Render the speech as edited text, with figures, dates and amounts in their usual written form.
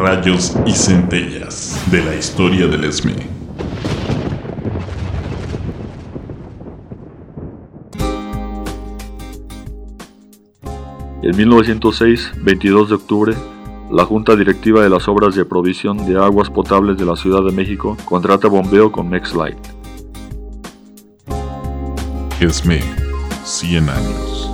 rayos y centellas de la historia del ESME. En 1906, 22 de octubre, la Junta Directiva de las Obras de Provisión de Aguas Potables de la Ciudad de México contrata bombeo con Mexlight. ESME, 100 años.